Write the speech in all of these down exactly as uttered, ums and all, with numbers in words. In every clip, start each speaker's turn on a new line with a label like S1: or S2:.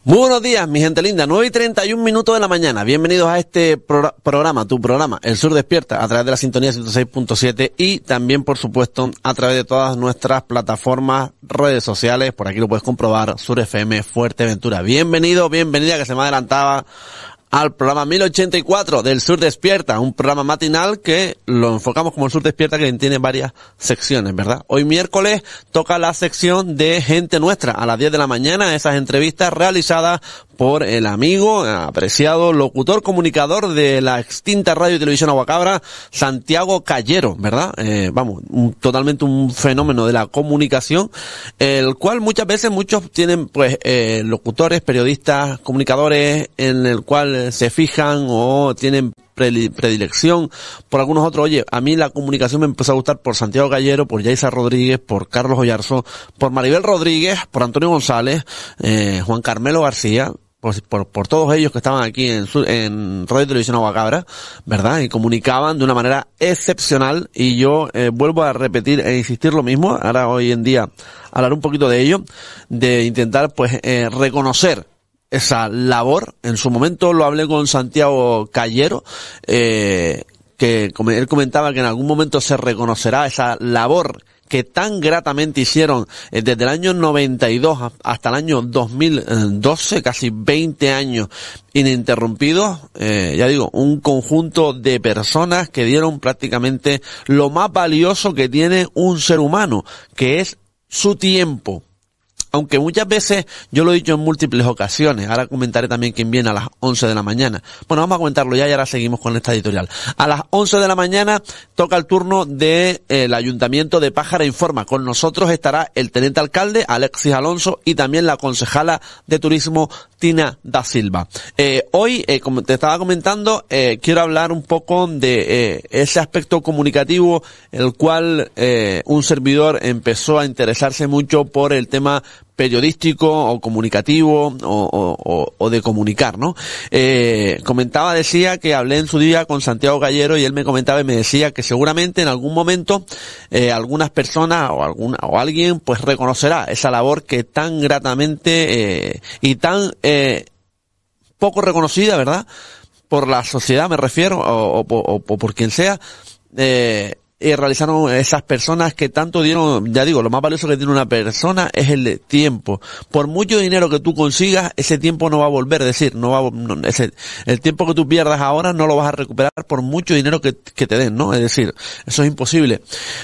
S1: Muy buenos días, mi gente linda. nueve y treinta y un minutos de la mañana. Bienvenidos a este pro programa, tu programa, El Sur Despierta, a través de la sintonía ciento seis punto siete y también, por supuesto, a través de todas nuestras plataformas, redes sociales. Por aquí lo puedes comprobar, Sur F M Fuerteventura. Bienvenido, bienvenida, que se me adelantaba al programa mil ochenta y cuatro del Sur Despierta, un programa matinal que lo enfocamos como el Sur Despierta, que tiene varias secciones, ¿verdad? Hoy miércoles toca la sección de Gente Nuestra a las diez de la mañana, esas entrevistas realizadas por el amigo, apreciado locutor, comunicador de la extinta radio y televisión Aguacabra, Santiago Callero, ¿verdad? Eh, vamos, un, totalmente un fenómeno de la comunicación, el cual muchas veces muchos tienen, pues, eh, locutores, periodistas, comunicadores, en el cual se fijan o tienen predilección por algunos otros. Oye, a mí la comunicación me empezó a gustar por Santiago Callero, por Yaisa Rodríguez, por Carlos Oyarzo, por Maribel Rodríguez, por Antonio González, eh, Juan Carmelo García, por, por, por todos ellos que estaban aquí en, en Radio y Televisión Aguacabra, ¿verdad? Y comunicaban de una manera excepcional, y yo eh, vuelvo a repetir e insistir lo mismo, ahora hoy en día hablar un poquito de ello, de intentar pues eh, reconocer esa labor. En su momento lo hablé con Santiago Callero, eh, que él comentaba que en algún momento se reconocerá esa labor que tan gratamente hicieron eh, desde el año noventa y dos hasta el año dos mil doce, casi veinte años ininterrumpidos, eh, ya digo, un conjunto de personas que dieron prácticamente lo más valioso que tiene un ser humano, que es su tiempo. Aunque muchas veces, yo lo he dicho en múltiples ocasiones, ahora comentaré también quién viene a las once de la mañana. Bueno, vamos a comentarlo ya y ahora seguimos con esta editorial. A las once de la mañana toca el turno del de, Ayuntamiento de Pájara Informa. Con nosotros estará el teniente alcalde, Alexis Alonso, y también la concejala de Turismo, Tina da Silva. Eh, hoy, eh, como te estaba comentando, eh, quiero hablar un poco de eh, ese aspecto comunicativo, el cual eh, un servidor empezó a interesarse mucho por el tema periodístico o comunicativo o, o, o, o de comunicar, ¿no? Eh, comentaba, decía que hablé en su día con Santiago Callero y él me comentaba y me decía que seguramente en algún momento eh, algunas personas o alguna o alguien pues reconocerá esa labor que tan gratamente eh, y tan eh, poco reconocida, ¿verdad? Por la sociedad me refiero, o, o, o, o por quien sea, eh, y realizaron esas personas que tanto dieron. Ya digo, lo más valioso que tiene una persona es el tiempo. Por mucho dinero que tú consigas, ese tiempo no va a volver, es decir, no va a, no, ese, el tiempo que tú pierdas ahora no lo vas a recuperar por mucho dinero que, que te den, ¿no? Es decir, eso es imposible.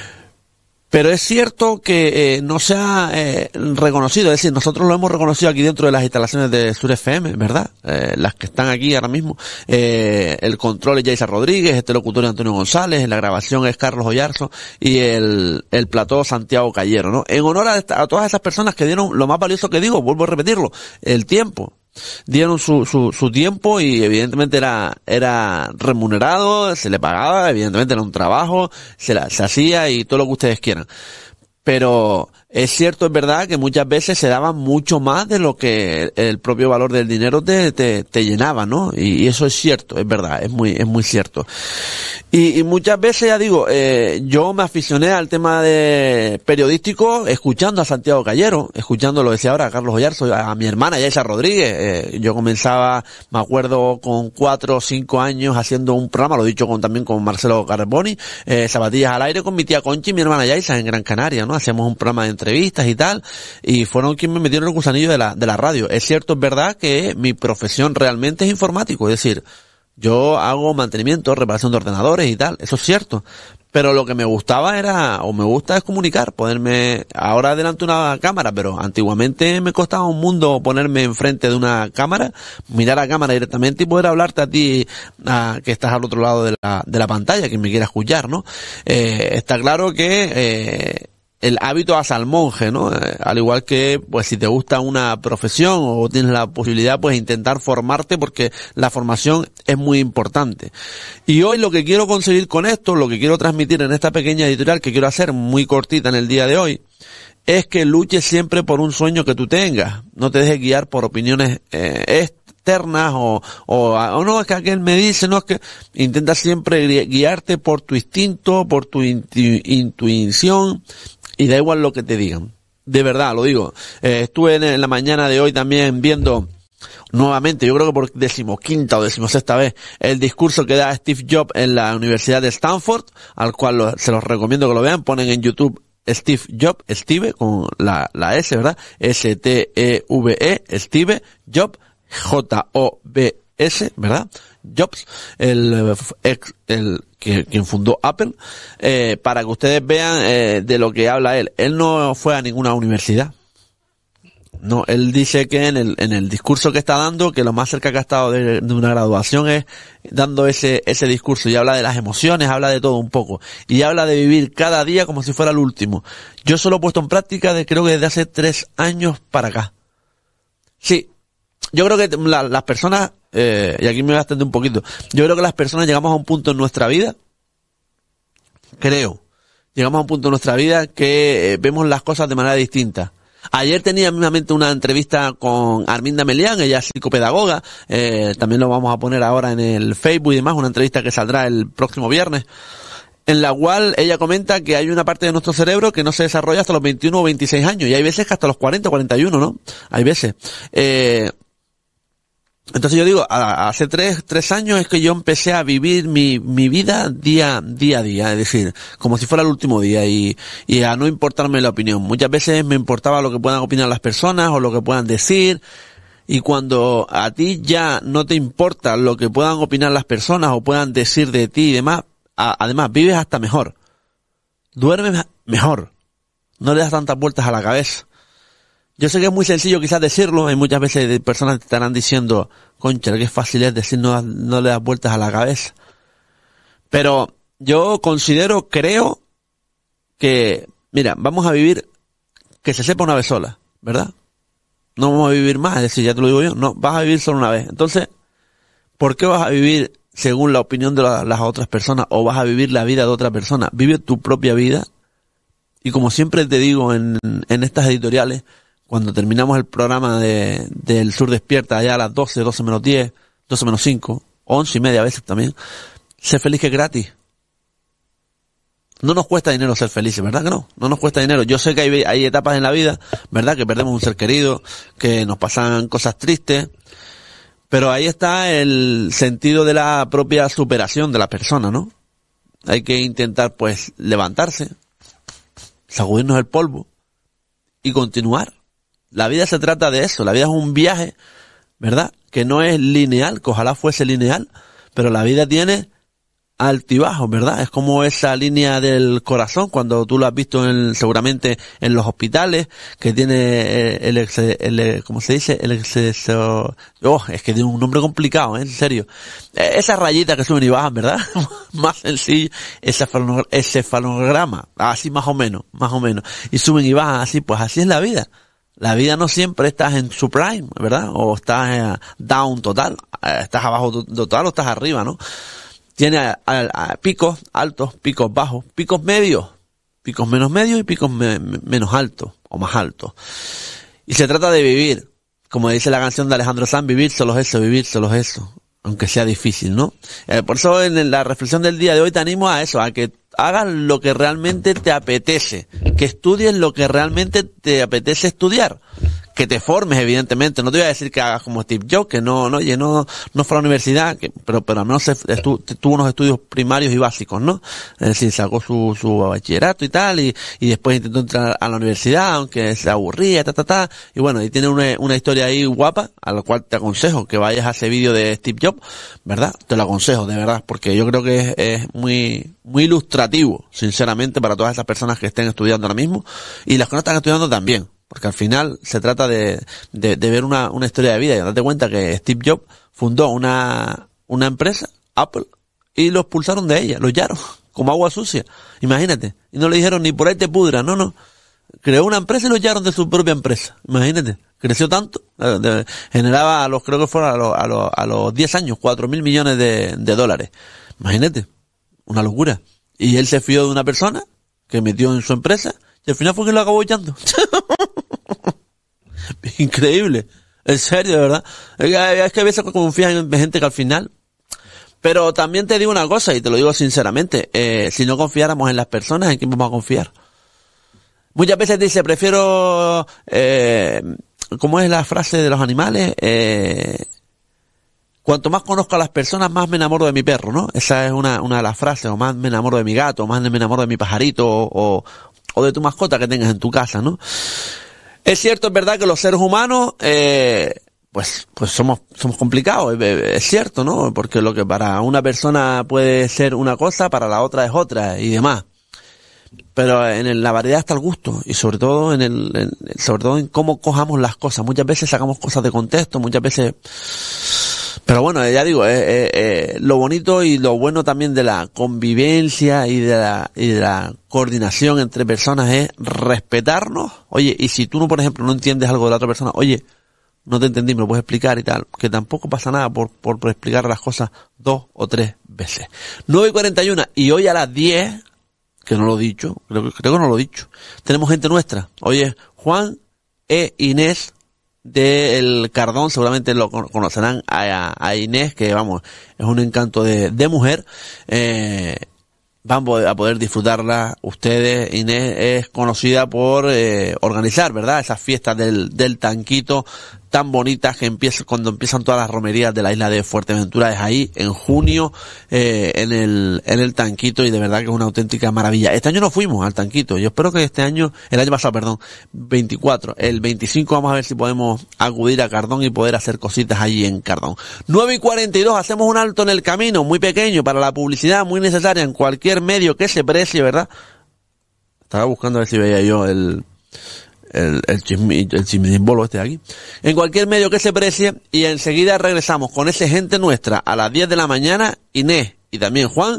S1: Pero es cierto que eh, no se ha eh, reconocido, es decir, nosotros lo hemos reconocido aquí dentro de las instalaciones de Sur F M, ¿verdad? Eh, las que están aquí ahora mismo. Eh, el control es Yaisa Rodríguez, este locutor es Antonio González, la grabación es Carlos Oyarzo y el, el plató Santiago Callero, ¿no? En honor a, esta, a todas esas personas que dieron lo más valioso que digo, vuelvo a repetirlo, el tiempo. Dieron su, su, su tiempo y evidentemente era, era remunerado, se le pagaba, evidentemente era un trabajo, se, la, se hacía y todo lo que ustedes quieran. Pero es cierto, es verdad que muchas veces se daba mucho más de lo que el propio valor del dinero te, te, te llenaba, ¿no? Y, y eso es cierto, es verdad, es muy, es muy cierto. Y, y muchas veces, ya digo, eh, yo me aficioné al tema de periodístico escuchando a Santiago Callero, escuchando, lo decía ahora, a Carlos Oyarzo, a mi hermana Yaisa Rodríguez. Eh, yo comenzaba, me acuerdo, con cuatro o cinco años haciendo un programa, lo he dicho con, también con Marcelo Carboni, eh, Zapatillas al Aire, con mi tía Conchi y mi hermana Yaisa en Gran Canaria, ¿no? Hacíamos un programa de entrevistas y tal, y fueron quienes me metieron el gusanillo de la, de la radio. Es cierto, es verdad que mi profesión realmente es informático, es decir, yo hago mantenimiento, reparación de ordenadores y tal, eso es cierto. Pero lo que me gustaba era, o me gusta es comunicar, ponerme ahora delante de una cámara, pero antiguamente me costaba un mundo ponerme enfrente de una cámara, mirar a cámara directamente y poder hablarte a ti, a, que estás al otro lado de la, de la pantalla, que me quiera escuchar, ¿no? Eh, está claro que, eh, el hábito hace al monje, ¿no? Eh, al igual que, pues, si te gusta una profesión o tienes la posibilidad, pues, intentar formarte, porque la formación es muy importante. Y hoy lo que quiero conseguir con esto, lo que quiero transmitir en esta pequeña editorial que quiero hacer muy cortita en el día de hoy, es que luches siempre por un sueño que tú tengas. No te dejes guiar por opiniones eh, externas o, o, o no, es que aquel me dice, no, es que intenta siempre guiarte por tu instinto, por tu intu, intuición, y da igual lo que te digan. De verdad, lo digo. Eh, estuve en la mañana de hoy también viendo nuevamente, yo creo que por decimoquinta o decimosexta vez, el discurso que da Steve Jobs en la Universidad de Stanford, al cual lo, se los recomiendo que lo vean. Ponen en YouTube Steve Jobs, Steve, con la, la S, ¿verdad? S T E V E, Steve Jobs, J O B S, ¿verdad? Jobs, el ex, el que, quien fundó Apple, eh, para que ustedes vean eh, de lo que habla él. Él no fue a ninguna universidad. No, él dice que en el, en el discurso que está dando, que lo más cerca que ha estado de, de una graduación es dando ese, ese discurso, y habla de las emociones, habla de todo un poco, y habla de vivir cada día como si fuera el último. Yo solo he puesto en práctica de, creo que desde hace tres años para acá. Sí, yo creo que la, las personas, eh, y aquí me voy a extender un poquito, yo creo que las personas llegamos a un punto en nuestra vida, creo, llegamos a un punto en nuestra vida que eh, vemos las cosas de manera distinta. Ayer tenía mismamente una entrevista con Arminda Melián, ella es psicopedagoga, eh, también lo vamos a poner ahora en el Facebook y demás, una entrevista que saldrá el próximo viernes, en la cual ella comenta que hay una parte de nuestro cerebro que no se desarrolla hasta los veintiuno o veintiséis años, y hay veces que hasta los cuarenta o cuarenta y uno, ¿no? Hay veces. Eh, Entonces yo digo, a, hace tres, tres años es que yo empecé a vivir mi, mi vida día, día a día, es decir, como si fuera el último día, y, y a no importarme la opinión. Muchas veces me importaba lo que puedan opinar las personas o lo que puedan decir, y cuando a ti ya no te importa lo que puedan opinar las personas o puedan decir de ti y demás, a, además vives hasta mejor, duermes mejor, no le das tantas vueltas a la cabeza. Yo sé que es muy sencillo quizás decirlo, hay muchas veces de personas que estarán diciendo, concha, qué fácil es decir, no, no le das vueltas a la cabeza. Pero yo considero, creo, que, mira, vamos a vivir, que se sepa una vez sola, ¿verdad? No vamos a vivir más, es decir, ya te lo digo yo, no, vas a vivir solo una vez. Entonces, ¿por qué vas a vivir según la opinión de la, las otras personas, o vas a vivir la vida de otra persona? Vive tu propia vida, y como siempre te digo en, en estas editoriales, cuando terminamos el programa de, del Sur Despierta, allá a las doce, doce menos diez, doce menos cinco, once y media a veces también, sé feliz, que es gratis. No nos cuesta dinero ser felices, ¿verdad que no? No nos cuesta dinero. Yo sé que hay, hay etapas en la vida, ¿verdad? Que perdemos un ser querido, que nos pasan cosas tristes, pero ahí está el sentido de la propia superación de la persona, ¿no? Hay que intentar, pues, levantarse, sacudirnos el polvo y continuar. La vida se trata de eso, la vida es un viaje, ¿verdad? Que no es lineal, que ojalá fuese lineal, pero la vida tiene altibajos, ¿verdad? Es como esa línea del corazón, cuando tú lo has visto en, seguramente en los hospitales, que tiene el, el, el ¿cómo se dice? El exceso, oh, es que tiene un nombre complicado, ¿eh? En serio. Esas rayitas que suben y bajan, ¿verdad? Más sencillo, ese encefalograma, así más o menos, más o menos. Y suben y bajan así, pues así es la vida. La vida no siempre estás en su prime, ¿verdad? O estás eh, down total, eh, estás abajo total o estás arriba, ¿no? Tiene a, a, a picos altos, picos bajos, picos medios, picos menos medios y picos me, me, menos altos o más altos. Y se trata de vivir, como dice la canción de Alejandro Sanz, vivir solo es eso, vivir solo es eso, aunque sea difícil, ¿no? Eh, por eso en la reflexión del día de hoy te animo a eso, a que hagas lo que realmente te apetece, que estudies lo que realmente te apetece estudiar, que te formes, evidentemente. No te voy a decir que hagas como Steve Jobs, que no, no, oye, no, no fue a la universidad, que, pero, pero al menos estu, tuvo unos estudios primarios y básicos, ¿no? Es decir, sacó su, su bachillerato y tal, y, y después intentó entrar a la universidad, aunque se aburría, ta, ta, ta, y bueno, y tiene una, una historia ahí guapa, a la cual te aconsejo que vayas a ese vídeo de Steve Jobs, ¿verdad? Te lo aconsejo, de verdad, porque yo creo que es, es muy, muy ilustrativo, sinceramente, para todas esas personas que estén estudiando ahora mismo, y las que no están estudiando también. Porque al final se trata de, de, de ver una, una historia de vida y darte cuenta que Steve Jobs fundó una, una empresa, Apple, y lo expulsaron de ella, lo echaron, como agua sucia. Imagínate. Y no le dijeron ni por ahí te pudra, no, no. Creó una empresa y lo echaron de su propia empresa. Imagínate. Creció tanto, de, de, generaba a los, creo que fueron a los, a los, a los diez años, cuatro mil millones de, de dólares. Imagínate. Una locura. Y él se fió de una persona que metió en su empresa y al final fue que lo acabó echando. Increíble. En serio, de verdad. Es que a veces confías en gente que al final... Pero también te digo una cosa, y te lo digo sinceramente, eh, si no confiáramos en las personas, ¿en quién vamos a confiar? Muchas veces dice, prefiero, eh, ¿cómo es la frase de los animales? Eh, cuanto más conozco a las personas, más me enamoro de mi perro, ¿no? Esa es una, una de las frases, o más me enamoro de mi gato, o más me enamoro de mi pajarito, o, o, o de tu mascota que tengas en tu casa, ¿no? Es cierto, es verdad que los seres humanos, eh, pues, pues somos, somos complicados, es, es cierto, ¿no? Porque lo que para una persona puede ser una cosa, para la otra es otra, y demás. Pero en el, la variedad está el gusto, y sobre todo en el, en, sobre todo en cómo cojamos las cosas. Muchas veces sacamos cosas de contexto, muchas veces, pero bueno, ya digo, eh, eh, eh, lo bonito y lo bueno también de la convivencia y de la, y de la coordinación entre personas es respetarnos. Oye, y si tú no, por ejemplo, no entiendes algo de la otra persona, oye, no te entendí, me lo puedes explicar y tal, que tampoco pasa nada por, por, por explicar las cosas dos o tres veces. nueve y cuarenta y uno, y hoy a las diez, que no lo he dicho, creo, creo que no lo he dicho, tenemos gente nuestra. Oye, Juan e Inés del Cardón, seguramente lo conocerán a, a Inés, que vamos, es un encanto de, de mujer. Eh, van a poder disfrutarla ustedes. Inés es conocida por eh, organizar, ¿verdad?, esas fiestas del, del tanquito tan bonitas que empiezan cuando empiezan todas las romerías de la isla de Fuerteventura. Es ahí en junio, eh, en el en el tanquito, y de verdad que es una auténtica maravilla. Este año no fuimos al tanquito, yo espero que este año, el año pasado, perdón, veinticuatro, el veinticinco vamos a ver si podemos acudir a Cardón y poder hacer cositas allí en Cardón. nueve y cuarenta y dos, hacemos un alto en el camino, muy pequeño para la publicidad, muy necesaria en cualquier medio que se precie, ¿verdad? Estaba buscando a ver si veía yo el el, el chismi, el chismimbolo este de aquí. En cualquier medio que se precie, y enseguida regresamos con ese gente nuestra a las diez de la mañana, Inés y también Juan,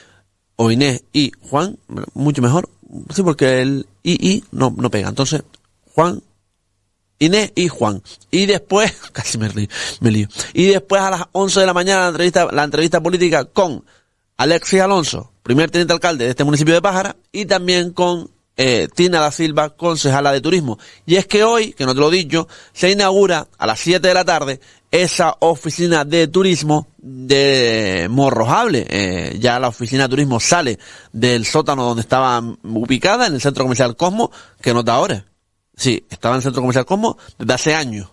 S1: o Inés y Juan, mucho mejor, sí, porque el I I no, no pega. Entonces, Juan, Inés y Juan. Y después, casi me lío, me lío. Y después a las once de la mañana la entrevista, la entrevista política con Alexis Alonso, primer teniente alcalde de este municipio de Pájara, y también con Eh, Tina da Silva, concejala de turismo. Y es que hoy, que no te lo he dicho, se inaugura a las siete de la tarde esa oficina de turismo de Morrojable. Eh, ya la oficina de turismo sale del sótano donde estaba ubicada, en el centro comercial Cosmo, que no está ahora. Sí, estaba en el centro comercial Cosmo desde hace años.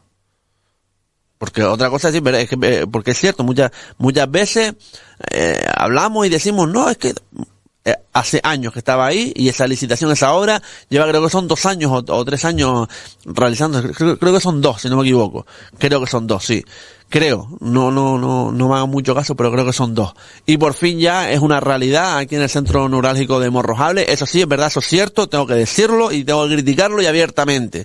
S1: Porque otra cosa es, es que, eh, porque es cierto, muchas, muchas veces, eh, hablamos y decimos, no, es que, Eh, hace años que estaba ahí, y esa licitación, esa obra, lleva, creo que son dos años o, o tres años realizando, creo, creo que son dos, si no me equivoco, creo que son dos, sí, creo, no, no, no, no me hagan mucho caso, pero creo que son dos, y por fin ya es una realidad aquí en el centro neurálgico de Morrojable. Eso sí, es verdad, eso es cierto, tengo que decirlo y tengo que criticarlo y abiertamente.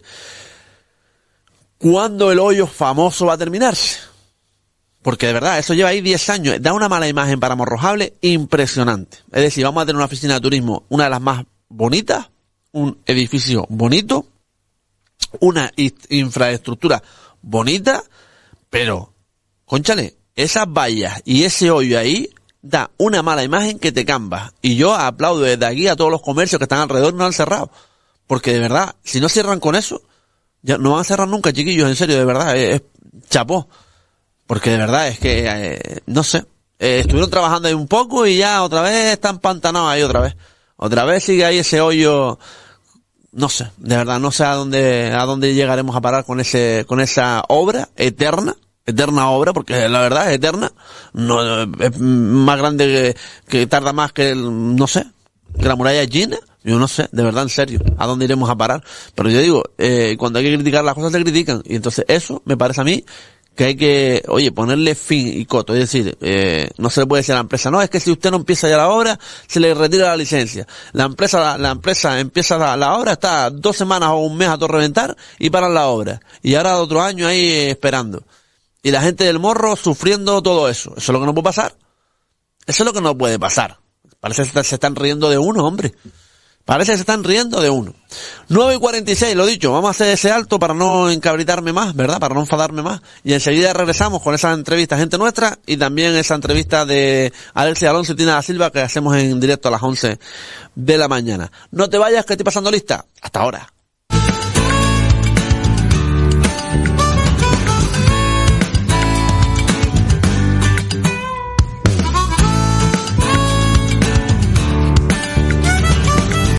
S1: ¿Cuándo el hoyo famoso va a terminarse? Porque de verdad, eso lleva ahí diez años. Da una mala imagen para Morrojable impresionante. Es decir, vamos a tener una oficina de turismo, una de las más bonitas, un edificio bonito, una infraestructura bonita, pero, cónchale, esas vallas y ese hoyo ahí da una mala imagen que te cambas. Y yo aplaudo desde aquí a todos los comercios que están alrededor y no han cerrado. Porque de verdad, si no cierran con eso, ya no van a cerrar nunca, chiquillos, en serio, de verdad, es, es chapó. Porque de verdad es que, eh, no sé, eh, estuvieron trabajando ahí un poco y ya otra vez están pantanados ahí otra vez. Otra vez sigue ahí ese hoyo, no sé, de verdad, no sé a dónde, a dónde llegaremos a parar con ese, con esa obra eterna, eterna obra, porque la verdad es eterna, no, es más grande que, que tarda más que, el, no sé, que la muralla china. Yo no sé, de verdad, en serio, a dónde iremos a parar. Pero yo digo, eh, cuando hay que criticar las cosas se critican. Y entonces eso me parece a mí que hay que, oye, ponerle fin y coto. Es decir, eh, no se le puede decir a la empresa, no, es que si usted no empieza ya la obra, se le retira la licencia. La empresa, la, la empresa empieza la, la obra, está dos semanas o un mes a todo reventar y paran la obra. Y ahora otro año ahí eh, esperando. Y la gente del Morro sufriendo todo eso. Eso es lo que no puede pasar. Eso es lo que no puede pasar. Parece que se están riendo de uno, hombre. Parece que se están riendo de uno. nueve y cuarenta y seis, lo dicho, vamos a hacer ese alto para no encabritarme más, ¿verdad? Para no enfadarme más. Y enseguida regresamos con esa entrevista gente nuestra y también esa entrevista de Alexis Alonso y Tina da Silva que hacemos en directo a las once de la mañana. No te vayas, que estoy pasando lista. Hasta ahora.